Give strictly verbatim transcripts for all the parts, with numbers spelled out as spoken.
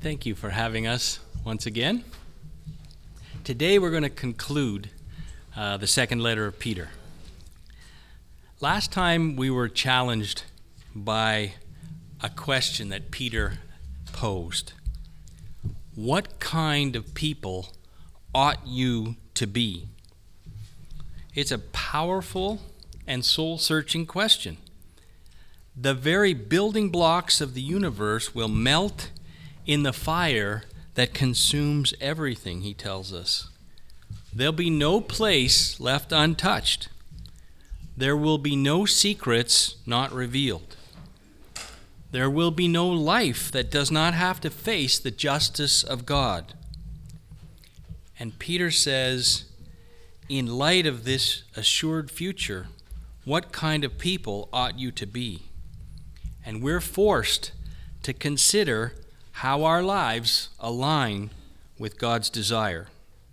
Thank you for having us once again. Today we're going to conclude uh, the second letter of Peter. Last time we were challenged by a question that Peter posed. What kind of people ought you to be? It's a powerful and soul-searching question. The very building blocks of the universe will melt in the fire that consumes everything, he tells us. There'll be no place left untouched. There will be no secrets not revealed. There will be no life that does not have to face the justice of God. And Peter says, in light of this assured future, what kind of people ought you to be? And we're forced to consider how our lives align with God's desire.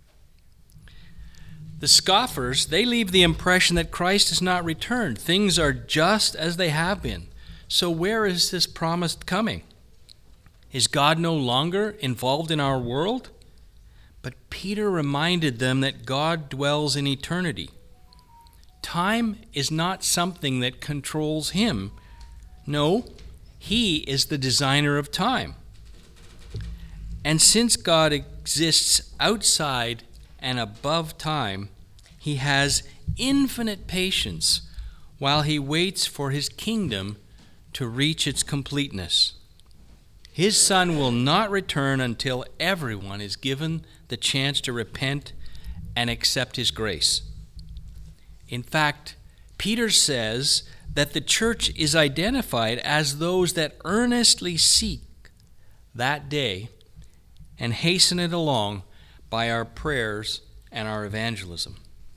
The scoffers, they leave the impression that Christ has not returned. Things are just as they have been. So where is this promised coming? Is God no longer involved in our world? But Peter reminded them that God dwells in eternity. Time is not something that controls him. No, he is the designer of time. And since God exists outside and above time, he has infinite patience while he waits for his kingdom to reach its completeness. His Son will not return until everyone is given the chance to repent and accept his grace. In fact, Peter says that the church is identified as those that earnestly seek that day and hasten it along by our prayers and our evangelism.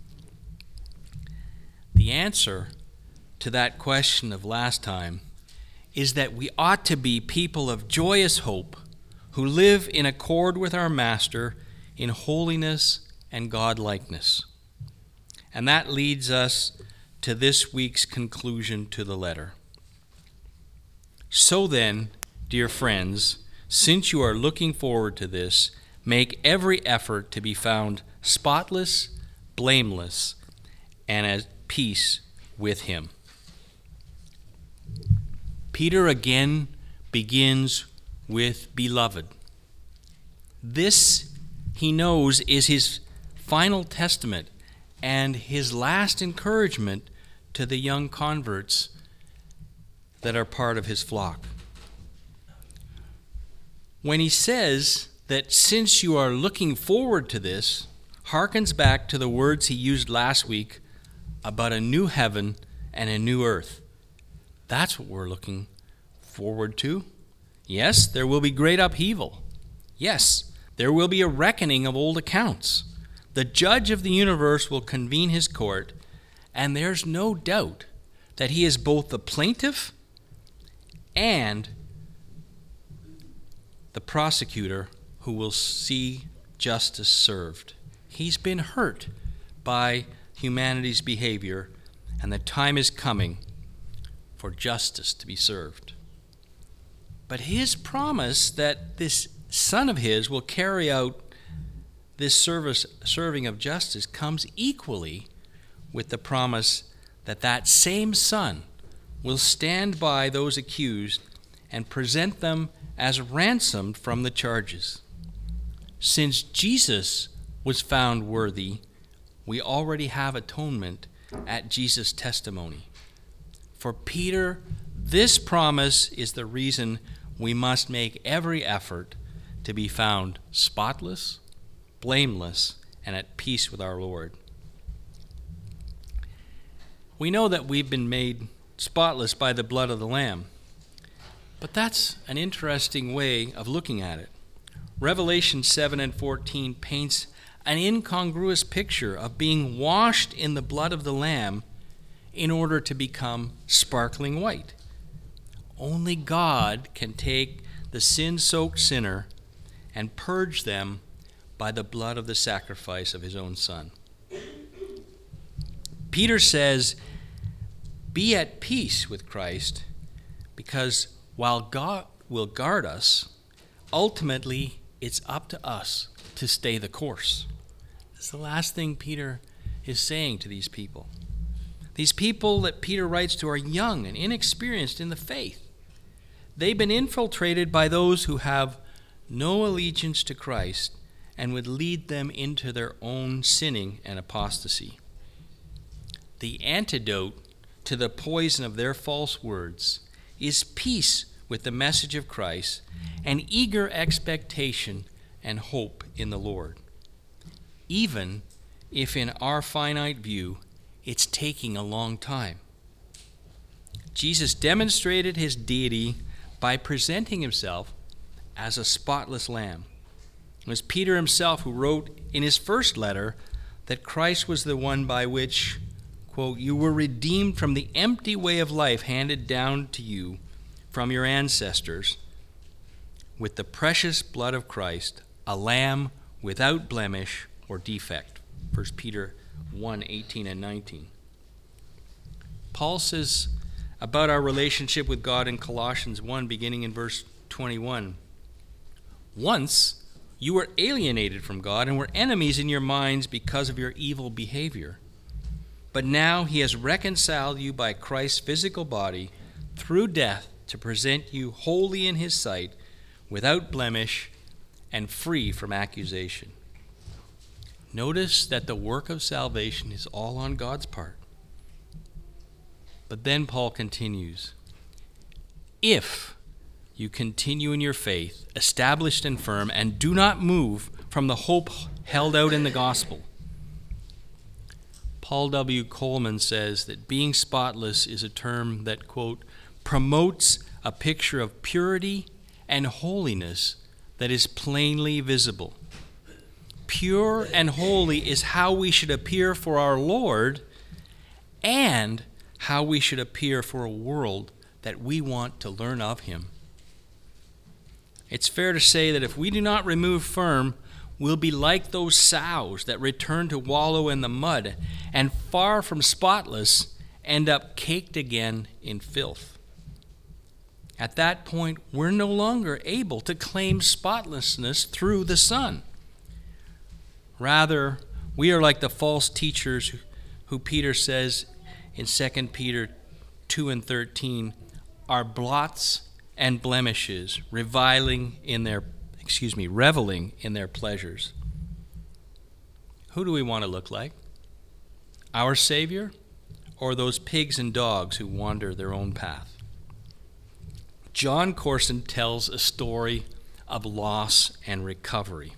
The answer to that question of last time is that we ought to be people of joyous hope who live in accord with our Master in holiness and godlikeness. And that leads us to this week's conclusion to the letter. So then, dear friends, since you are looking forward to this, make every effort to be found spotless, blameless, and at peace with him. Peter again begins with beloved. This, he knows, is his final testament and his last encouragement to the young converts that are part of his flock. When he says that since you are looking forward to this, harkens back to the words he used last week about a new heaven and a new earth. That's what we're looking forward to. Yes, there will be great upheaval. Yes, there will be a reckoning of old accounts. The judge of the universe will convene his court, and there's no doubt that he is both the plaintiff and the prosecutor who will see justice served. He's been hurt by humanity's behavior, and the time is coming for justice to be served. But his promise that this Son of his will carry out this service, serving of justice comes equally with the promise that that same Son will stand by those accused and present them as ransomed from the charges. Since Jesus was found worthy, we already have atonement at Jesus' testimony. For Peter, this promise is the reason we must make every effort to be found spotless, blameless, and at peace with our Lord. We know that we've been made spotless by the blood of the Lamb. But that's an interesting way of looking at it. Revelation seven and fourteen paints an incongruous picture of being washed in the blood of the Lamb in order to become sparkling white. Only God can take the sin-soaked sinner and purge them by the blood of the sacrifice of his own Son. Peter says, be at peace with Christ, because while God will guard us, ultimately, it's up to us to stay the course. That's the last thing Peter is saying to these people. These people that Peter writes to are young and inexperienced in the faith. They've been infiltrated by those who have no allegiance to Christ and would lead them into their own sinning and apostasy. The antidote to the poison of their false words is peace with the message of Christ and eager expectation and hope in the Lord, even if in our finite view it's taking a long time. Jesus demonstrated his deity by presenting himself as a spotless lamb. It was Peter himself who wrote in his first letter that Christ was the one by which, quote, you were redeemed from the empty way of life handed down to you from your ancestors with the precious blood of Christ, a lamb without blemish or defect. First Peter one, eighteen and nineteen. Paul says about our relationship with God in Colossians one, beginning in verse twenty-one, once you were alienated from God and were enemies in your minds because of your evil behavior. But now he has reconciled you by Christ's physical body through death to present you holy in his sight, without blemish and free from accusation. Notice that the work of salvation is all on God's part. But then Paul continues, if you continue in your faith, established and firm, and do not move from the hope held out in the gospel. Paul W. Coleman says that being spotless is a term that, quote, promotes a picture of purity and holiness that is plainly visible. Pure and holy is how we should appear for our Lord and how we should appear for a world that we want to learn of him. It's fair to say that if we do not remove firm, we'll be like those sows that return to wallow in the mud and, far from spotless, end up caked again in filth. At that point, we're no longer able to claim spotlessness through the Son. Rather, we are like the false teachers who Peter says in Second Peter two and thirteen are blots and blemishes, reviling in their, excuse me, reveling in their pleasures. Who do we want to look like? Our Savior or those pigs and dogs who wander their own path? John Corson tells a story of loss and recovery.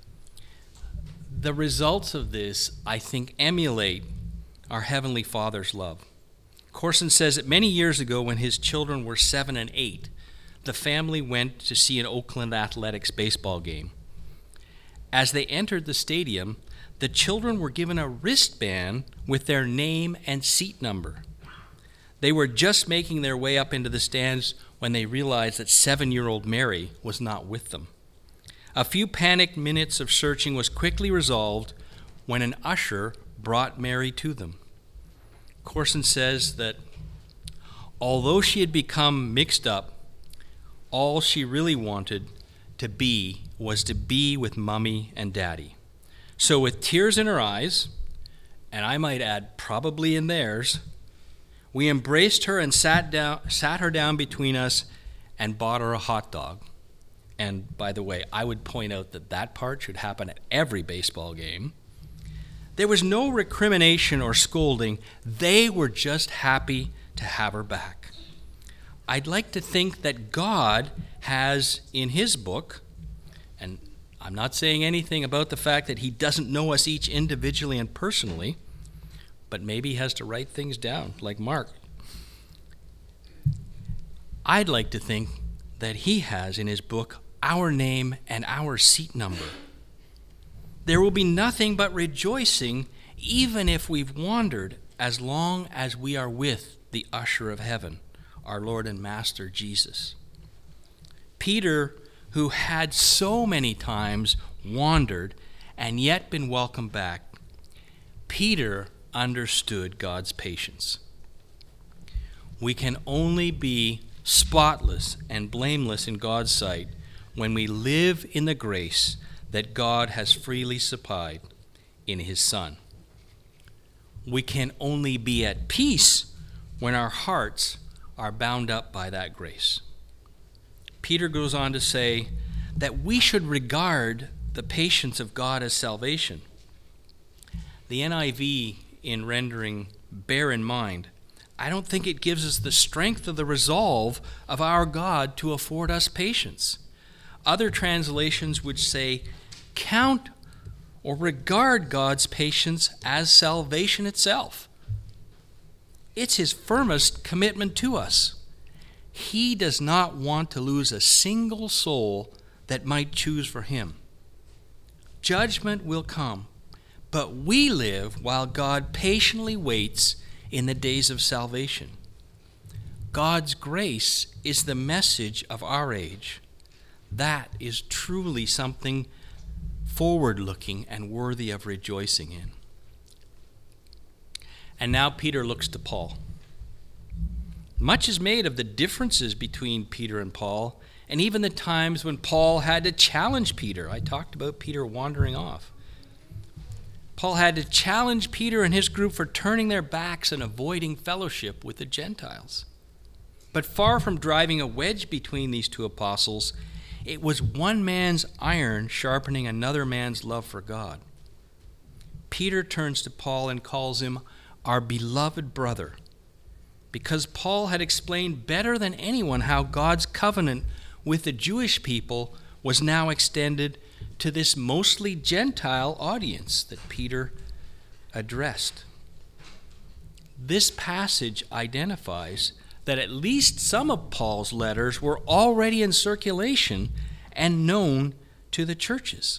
The results of this, I think, emulate our Heavenly Father's love. Corson says that many years ago, when his children were seven and eight, the family went to see an Oakland Athletics baseball game. As they entered the stadium, the children were given a wristband with their name and seat number. They were just making their way up into the stands when they realized that seven-year-old Mary was not with them. A few panicked minutes of searching was quickly resolved when an usher brought Mary to them. Corson says that although she had become mixed up, all she really wanted to be was to be with Mommy and Daddy. So with tears in her eyes, and I might add probably in theirs, we embraced her and sat down, sat her down between us and bought her a hot dog. And by the way, I would point out that that part should happen at every baseball game. There was no recrimination or scolding. They were just happy to have her back. I'd like to think that God has in his book, and I'm not saying anything about the fact that he doesn't know us each individually and personally, but maybe he has to write things down, like Mark. I'd like to think that he has in his book our name and our seat number. There will be nothing but rejoicing, even if we've wandered, as long as we are with the usher of heaven, our Lord and Master Jesus. Peter, who had so many times wandered and yet been welcomed back, Peter understood God's patience. We can only be spotless and blameless in God's sight when we live in the grace that God has freely supplied in his Son. We can only be at peace when our hearts are bound up by that grace. Peter goes on to say that we should regard the patience of God as salvation. The N I V, in rendering bear in mind, I don't think it gives us the strength of the resolve of our God to afford us patience. Other translations would say, count or regard God's patience as salvation itself. It's his firmest commitment to us. He does not want to lose a single soul that might choose for him. Judgment will come, but we live while God patiently waits in the days of salvation. God's grace is the message of our age. That is truly something forward-looking and worthy of rejoicing in. And now Peter looks to Paul. Much is made of the differences between Peter and Paul, and even the times when Paul had to challenge Peter. I talked about Peter wandering off. Paul had to challenge Peter and his group for turning their backs and avoiding fellowship with the Gentiles. But far from driving a wedge between these two apostles, it was one man's iron sharpening another man's love for God. Peter turns to Paul and calls him our beloved brother, because Paul had explained better than anyone how God's covenant with the Jewish people was now extended to this mostly Gentile audience that Peter addressed. This passage identifies that at least some of Paul's letters were already in circulation and known to the churches.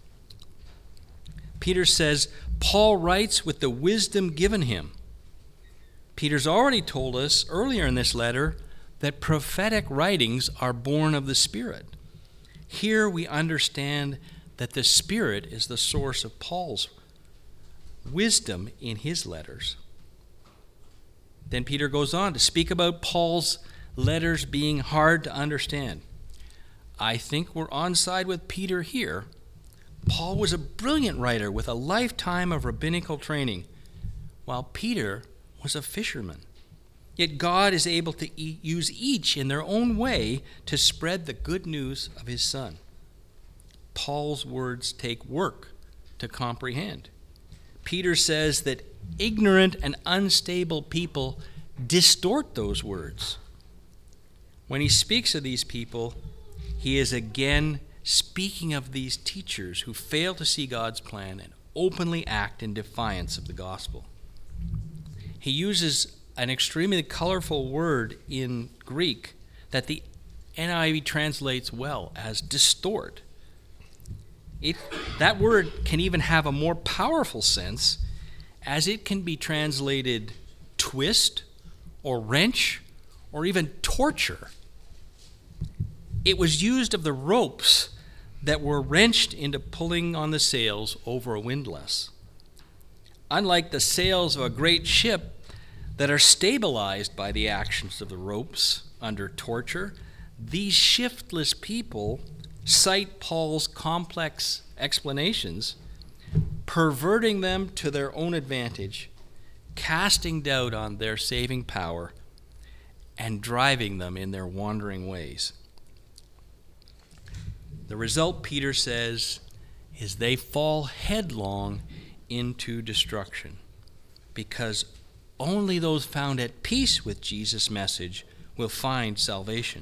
Peter says, Paul writes with the wisdom given him. Peter's already told us earlier in this letter that prophetic writings are born of the Spirit. Here we understand that the Spirit is the source of Paul's wisdom in his letters. Then Peter goes on to speak about Paul's letters being hard to understand. I think we're on side with Peter here. Paul was a brilliant writer with a lifetime of rabbinical training, while Peter was a fisherman. Yet God is able to e- use each in their own way to spread the good news of his Son. Paul's words take work to comprehend. Peter says that ignorant and unstable people distort those words. When he speaks of these people, he is again speaking of these teachers who fail to see God's plan and openly act in defiance of the gospel. He uses an extremely colorful word in Greek that the N I V translates well as distort. It, that word can even have a more powerful sense, as it can be translated twist or wrench or even torture. It was used of the ropes that were wrenched into pulling on the sails over a windlass. Unlike the sails of a great ship that are stabilized by the actions of the ropes under torture, these shiftless people cite Paul's complex explanations, perverting them to their own advantage, casting doubt on their saving power, and driving them in their wandering ways. The result, Peter says, is they fall headlong into destruction, because only those found at peace with Jesus' message will find salvation.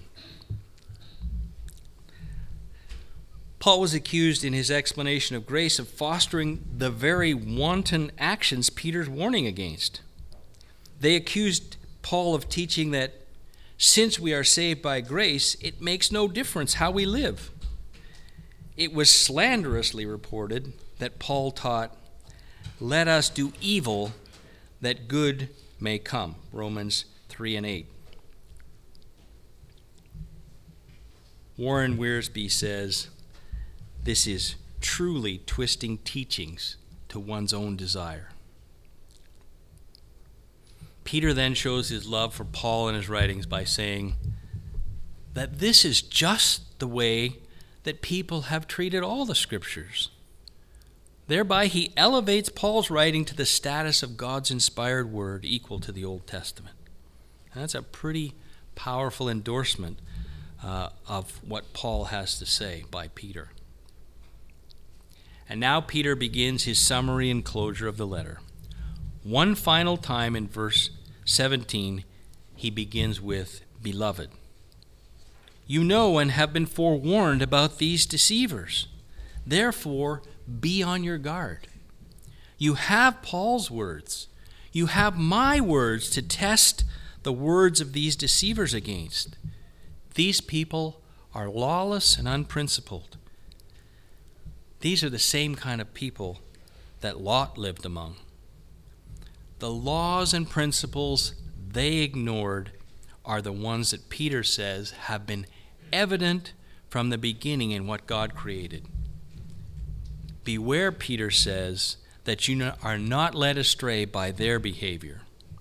Paul was accused in his explanation of grace of fostering the very wanton actions Peter's warning against. They accused Paul of teaching that since we are saved by grace, it makes no difference how we live. It was slanderously reported that Paul taught, "Let us do evil that good may come," Romans three and eight. Warren Wiersbe says, this is truly twisting teachings to one's own desire. Peter then shows his love for Paul in his writings by saying that this is just the way that people have treated all the Scriptures. Thereby, he elevates Paul's writing to the status of God's inspired word equal to the Old Testament. And that's a pretty powerful endorsement uh, of what Paul has to say by Peter. And now Peter begins his summary and closure of the letter. One final time in verse seventeen, he begins with, "Beloved, you know and have been forewarned about these deceivers. Therefore, be on your guard." You have Paul's words. You have my words to test the words of these deceivers against. These people are lawless and unprincipled. These are the same kind of people that Lot lived among. The laws and principles they ignored are the ones that Peter says have been evident from the beginning in what God created. Beware, Peter says, that you are not led astray by their behavior.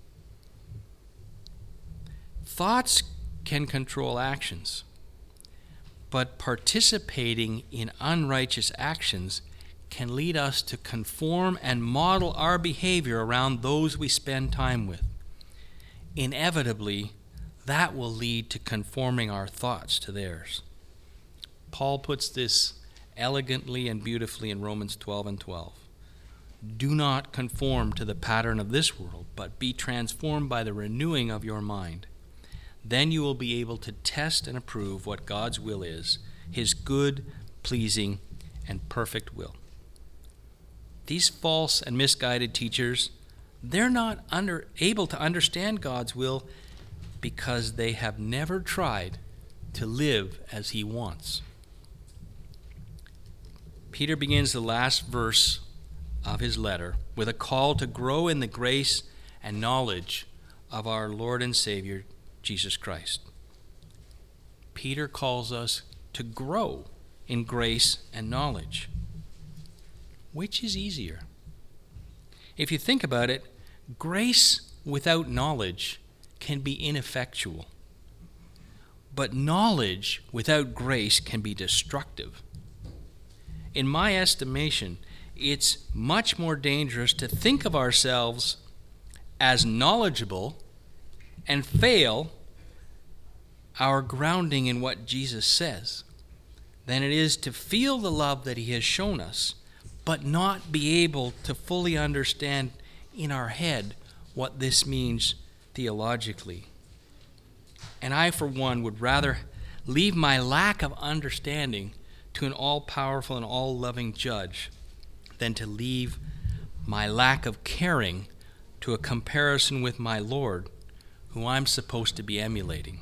Thoughts can control actions, but participating in unrighteous actions can lead us to conform and model our behavior around those we spend time with. Inevitably, that will lead to conforming our thoughts to theirs. Paul puts this elegantly and beautifully in Romans twelve and twelve. Do not conform to the pattern of this world, but be transformed by the renewing of your mind. Then you will be able to test and approve what God's will is, his good, pleasing, and perfect will. These false and misguided teachers, they're not under, able to understand God's will because they have never tried to live as he wants. Peter begins the last verse of his letter with a call to grow in the grace and knowledge of our Lord and Savior, Jesus Christ. Peter calls us to grow in grace and knowledge. Which is easier? If you think about it, grace without knowledge can be ineffectual. But knowledge without grace can be destructive. In my estimation, it's much more dangerous to think of ourselves as knowledgeable and fail our grounding in what Jesus says than it is to feel the love that he has shown us, but not be able to fully understand in our head what this means theologically. And I, for one, would rather leave my lack of understanding to an all-powerful and all-loving judge than to leave my lack of caring to a comparison with my Lord, who I'm supposed to be emulating.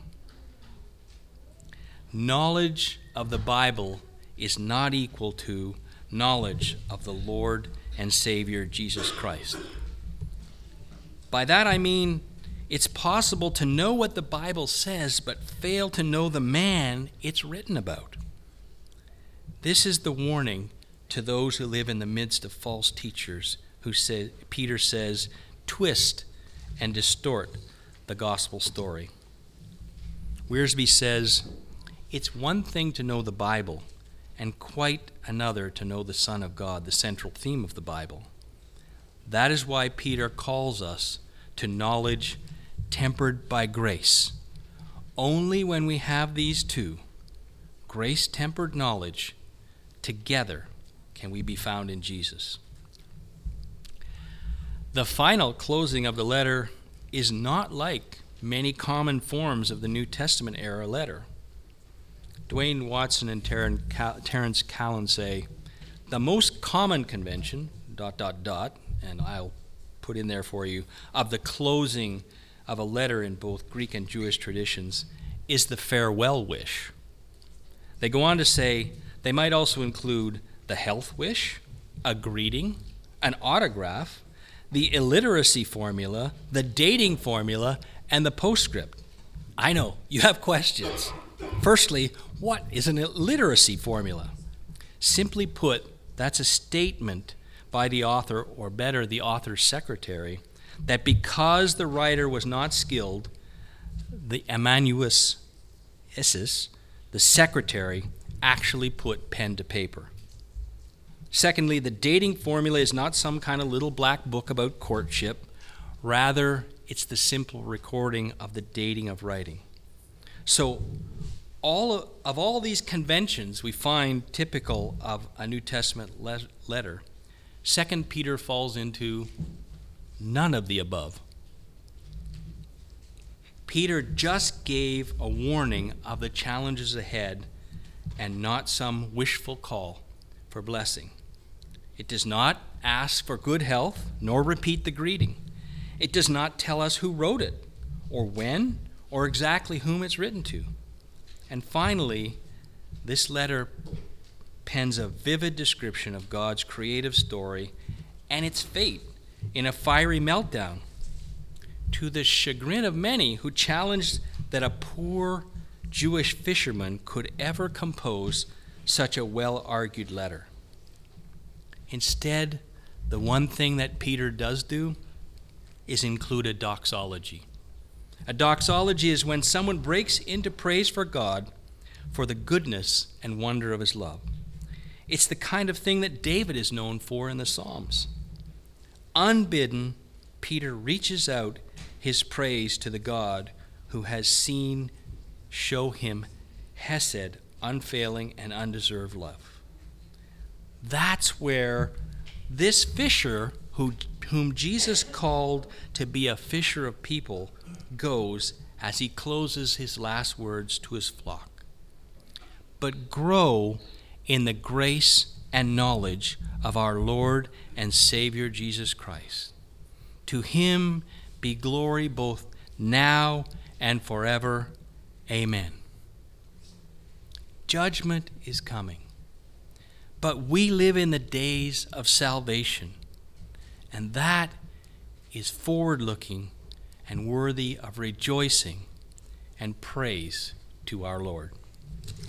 Knowledge of the Bible is not equal to knowledge of the Lord and Savior Jesus Christ. By that I mean it's possible to know what the Bible says but fail to know the man it's written about. This is the warning to those who live in the midst of false teachers who say, Peter says, twist and distort the gospel story. Wiersbe says, it's one thing to know the Bible and quite another to know the Son of God, the central theme of the Bible. That is why Peter calls us to knowledge tempered by grace. Only when we have these two, grace-tempered knowledge, together can we be found in Jesus. The final closing of the letter is not like many common forms of the New Testament era letter. Dwayne Watson and Terence Callan say, the most common convention, dot, dot, dot, and I'll put in there for you, of the closing of a letter in both Greek and Jewish traditions is the farewell wish. They go on to say they might also include the health wish, a greeting, an autograph, the illiteracy formula, the dating formula, and the postscript. I know, you have questions. Firstly, what is an illiteracy formula? Simply put, that's a statement by the author, or better, the author's secretary, that because the writer was not skilled, the amanuensis, the secretary, actually put pen to paper. Secondly, the dating formula is not some kind of little black book about courtship. Rather, it's the simple recording of the dating of writing. So, all of, of all these conventions we find typical of a New Testament le- letter, Second Peter falls into none of the above. Peter just gave a warning of the challenges ahead and not some wishful call for blessing. It does not ask for good health nor repeat the greeting. It does not tell us who wrote it or when or exactly whom it's written to. And finally, this letter pens a vivid description of God's creative story and its fate in a fiery meltdown, to the chagrin of many who challenged that a poor Jewish fisherman could ever compose such a well-argued letter. Instead, the one thing that Peter does do is include a doxology. A doxology is when someone breaks into praise for God for the goodness and wonder of his love. It's the kind of thing that David is known for in the Psalms. Unbidden, Peter reaches out his praise to the God who has seen show him hesed, unfailing and undeserved love. That's where this fisher who, whom Jesus called to be a fisher of people goes as he closes his last words to his flock. But grow in the grace and knowledge of our Lord and Savior Jesus Christ. To him be glory both now and forever. Amen. Judgment is coming, but we live in the days of salvation, and that is forward-looking and worthy of rejoicing and praise to our Lord.